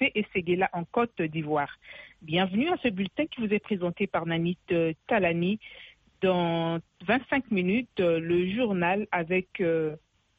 et Séguéla en Côte d'Ivoire. Bienvenue à ce bulletin qui vous est présenté par Nanit Talani. Dans 25 minutes, le journal avec le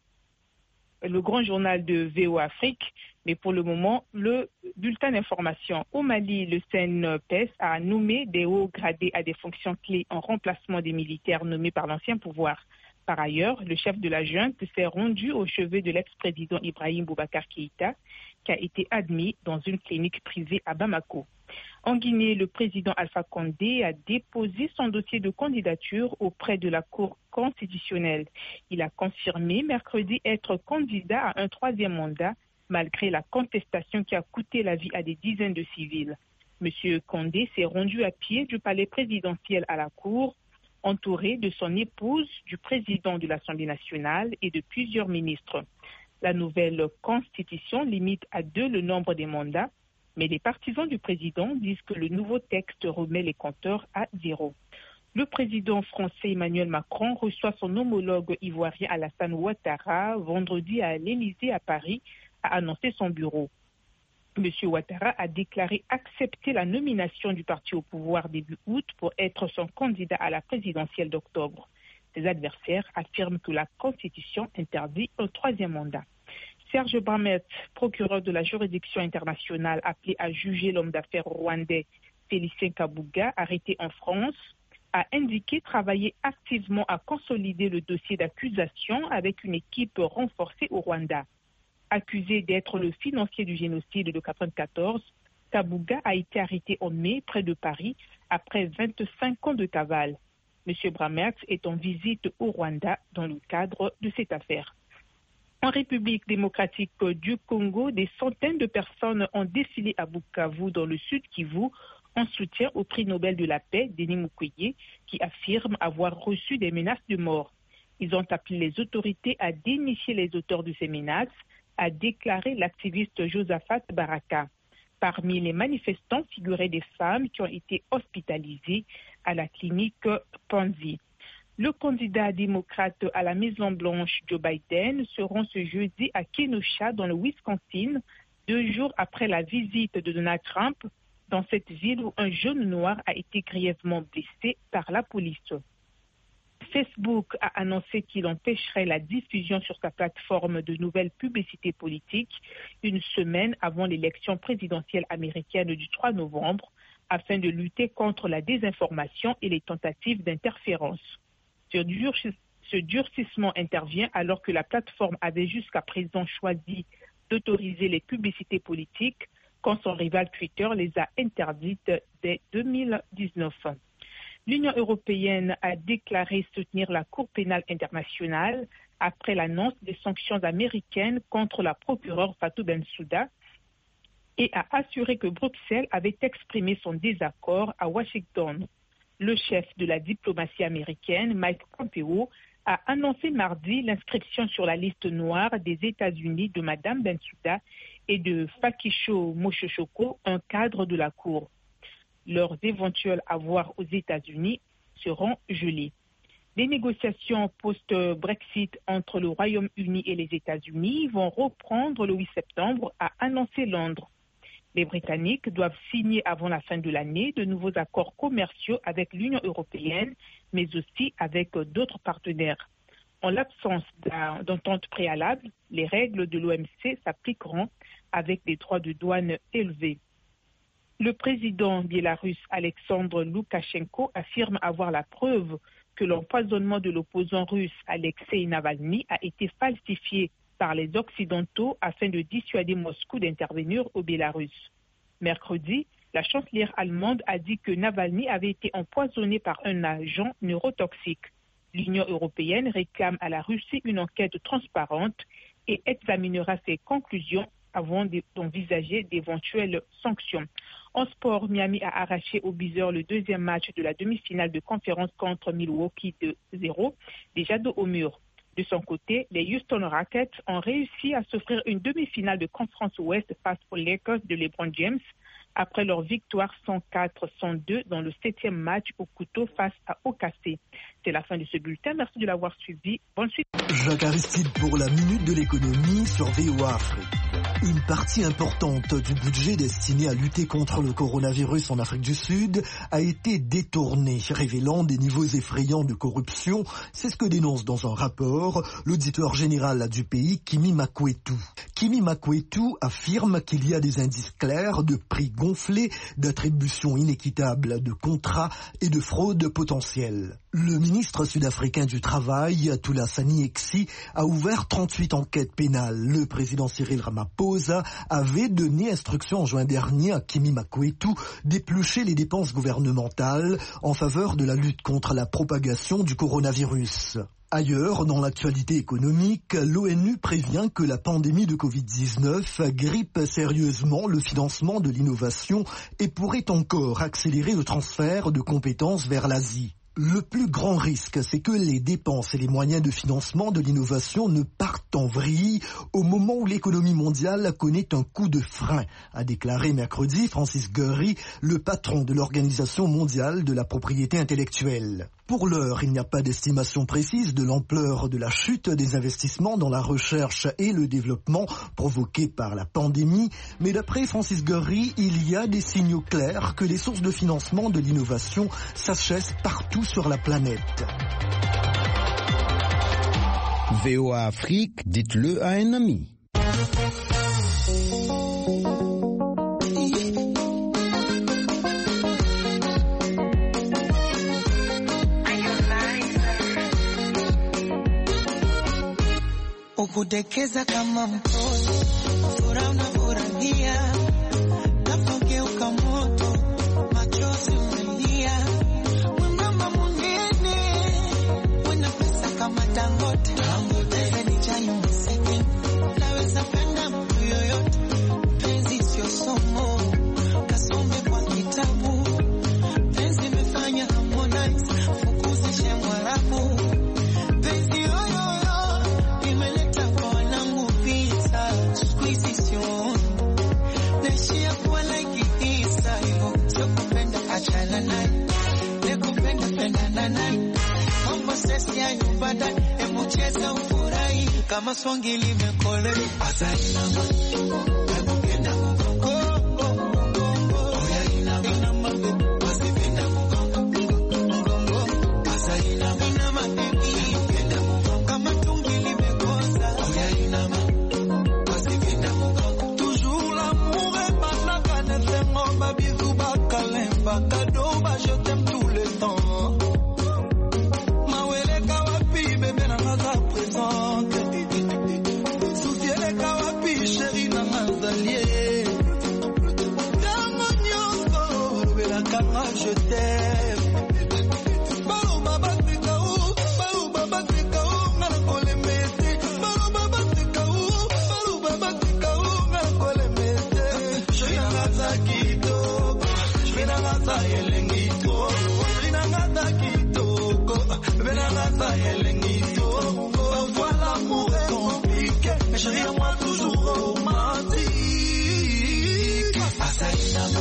grand journal de VO Afrique. Mais pour le moment, le bulletin d'information. Au Mali, le CNPS a nommé des hauts gradés à des fonctions clés en remplacement des militaires nommés par l'ancien pouvoir. Par ailleurs, le chef de la junte s'est rendu au chevet de l'ex-président Ibrahim Boubacar Keïta, qui a été admis dans une clinique privée à Bamako. En Guinée, le président Alpha Condé a déposé son dossier de candidature auprès de la Cour constitutionnelle. Il a confirmé mercredi être candidat à un troisième mandat, malgré la contestation qui a coûté la vie à des dizaines de civils. M. Condé s'est rendu à pied du palais présidentiel à la Cour, entouré de son épouse, du président de l'Assemblée nationale et de plusieurs ministres. La nouvelle constitution limite à 2 le nombre des mandats, mais les partisans du président disent que le nouveau texte remet les compteurs à 0. Le président français Emmanuel Macron reçoit son homologue ivoirien Alassane Ouattara vendredi à l'Élysée à Paris, a annoncé son bureau. M. Ouattara a déclaré accepter la nomination du parti au pouvoir début août pour être son candidat à la présidentielle d'octobre. Ses adversaires affirment que la Constitution interdit un troisième mandat. Serge Bramet, procureur de la juridiction internationale appelé à juger l'homme d'affaires rwandais Félicien Kabuga, arrêté en France, a indiqué travailler activement à consolider le dossier d'accusation avec une équipe renforcée au Rwanda. Accusé d'être le financier du génocide de 1994, Kabuga a été arrêté en mai près de Paris après 25 ans de cavale. M. Bramertz est en visite au Rwanda dans le cadre de cette affaire. En République démocratique du Congo, des centaines de personnes ont défilé à Bukavu dans le sud Kivu en soutien au prix Nobel de la paix Denis Mukwege qui affirme avoir reçu des menaces de mort. Ils ont appelé les autorités à dénicher les auteurs de ces menaces, a déclaré l'activiste Josaphat Baraka. Parmi les manifestants figuraient des femmes qui ont été hospitalisées à la clinique Panzi. Le candidat démocrate à la Maison-Blanche, Joe Biden, se rend ce jeudi à Kenosha, dans le Wisconsin, 2 jours après la visite de Donald Trump dans cette ville où un jeune noir a été grièvement blessé par la police. Facebook a annoncé qu'il empêcherait la diffusion sur sa plateforme de nouvelles publicités politiques une semaine avant l'élection présidentielle américaine du 3 novembre afin de lutter contre la désinformation et les tentatives d'interférence. Ce durcissement intervient alors que la plateforme avait jusqu'à présent choisi d'autoriser les publicités politiques quand son rival Twitter les a interdites dès 2019. L'Union européenne a déclaré soutenir la Cour pénale internationale après l'annonce des sanctions américaines contre la procureure Fatou Bensouda et a assuré que Bruxelles avait exprimé son désaccord à Washington. Le chef de la diplomatie américaine, Mike Pompeo, a annoncé mardi l'inscription sur la liste noire des États-Unis de Mme Bensouda et de Fakisho Mochochoko, un cadre de la Cour. Leurs éventuels avoirs aux États-Unis seront gelés. Les négociations post-Brexit entre le Royaume-Uni et les États-Unis vont reprendre le 8 septembre, a annoncé Londres. Les Britanniques doivent signer avant la fin de l'année de nouveaux accords commerciaux avec l'Union européenne, mais aussi avec d'autres partenaires. En l'absence d'entente préalable, les règles de l'OMC s'appliqueront avec des droits de douane élevés. Le président biélorusse Alexandre Loukachenko affirme avoir la preuve que l'empoisonnement de l'opposant russe Alexei Navalny a été falsifié par les Occidentaux afin de dissuader Moscou d'intervenir au Bélarus. Mercredi, la chancelière allemande a dit que Navalny avait été empoisonné par un agent neurotoxique. L'Union européenne réclame à la Russie une enquête transparente et examinera ses conclusions avant d'envisager d'éventuelles sanctions. En sport, Miami a arraché aux Blazers le 2e match de la demi-finale de conférence contre Milwaukee 2-0, déjà dos au mur. De son côté, les Houston Rockets ont réussi à s'offrir une demi-finale de conférence ouest face aux Lakers de LeBron James après leur victoire 104-102 dans le 7e match au couteau face à OKC. C'est la fin de ce bulletin. Merci de l'avoir suivi. Bonne suite. Jacques Aristide pour la Minute de l'économie sur VOA Afrique. Une partie importante du budget destiné à lutter contre le coronavirus en Afrique du Sud a été détournée, révélant des niveaux effrayants de corruption. C'est ce que dénonce dans un rapport l'auditeur général du pays, Kimi Makwetu. Kimi Makwetu affirme qu'il y a des indices clairs de prix gonflés, d'attribution inéquitable de contrats et de fraude potentielle. Le ministre sud-africain du Travail, Thulasani Exi, a ouvert 38 enquêtes pénales. Le président Cyril Ramaphosa avait donné instruction en juin dernier à Kimi Makwetu d'éplucher les dépenses gouvernementales en faveur de la lutte contre la propagation du coronavirus. Ailleurs, dans l'actualité économique, l'ONU prévient que la pandémie de Covid-19 grippe sérieusement le financement de l'innovation et pourrait encore accélérer le transfert de compétences vers l'Asie. Le plus grand risque, c'est que les dépenses et les moyens de financement de l'innovation ne partent en vrille au moment où l'économie mondiale connaît un coup de frein, a déclaré mercredi Francis Gurry, le patron de l'Organisation mondiale de la propriété intellectuelle. Pour l'heure, il n'y a pas d'estimation précise de l'ampleur de la chute des investissements dans la recherche et le développement provoquée par la pandémie, mais d'après Francis Gurry, il y a des signaux clairs que les sources de financement de l'innovation s'achèvent partout sur la planète. VOA Afrique, dites-le à un ami. Ukudekeza kama mtoto, furaha unafurahia, nafogeuka moto, machozi umelia, mama mwingine, una pesa kama Dangote, ni chayo mseke, naweza penda mtu yoyote, penzi sio somo, kasome kwa kitabu, penzi imefanya Harmonize, fukuzishe Mwarabu. Kama songi limekole azainama napenda mgongo oya inama wasipenda mgongo azainama inama napenda mgongo kama tungi limekosa oya inama wasipenda mgongo toujours l'amour est banaka nesengo babizu bakalemba cadeau ba je t'aime tout le temps mawele kawapi bebe na ngaza présente je t'aime. Balou baba tikaou, ngala kole mete. Balou baba tikaou, ngala kole mete. Shina ngata kitoko, shina ngata yelengito. Shina ngata kitoko, shina ngata yelengito. Parfois l'amour est compliqué, mais chérie à moi toujours romantique. Asaïnama,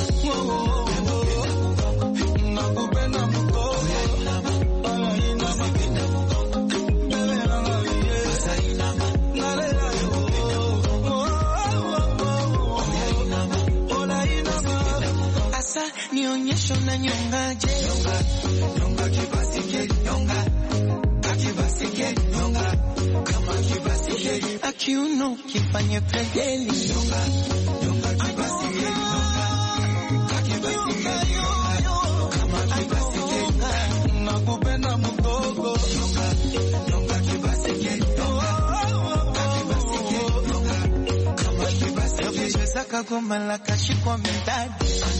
nionyesho na nyongaje nyonga kibasike nyonga kakibasike nyonga kama kibasike akiuno kifanye pregeli nyonga kibasike nyonga kakibasike kama kibasike nakupenda mgogo nyonga kibasike nyonga kakibasike nyonga kama kibasike cheza goma la kashikwa medadi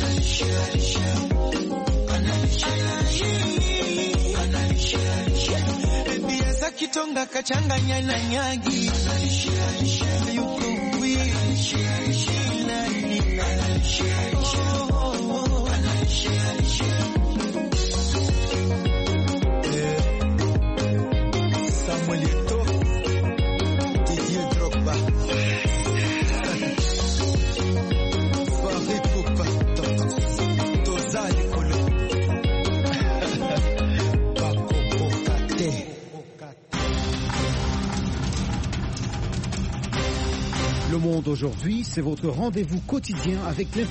Biasa kitonga kachanganya na nyagi yuko Samuel Eto'o, Didier Drogba, Farid Poupa, Tozali Kolo, Bako Okate. Le monde Monde aujourd'hui, c'est votre rendez-vous quotidien avec l'information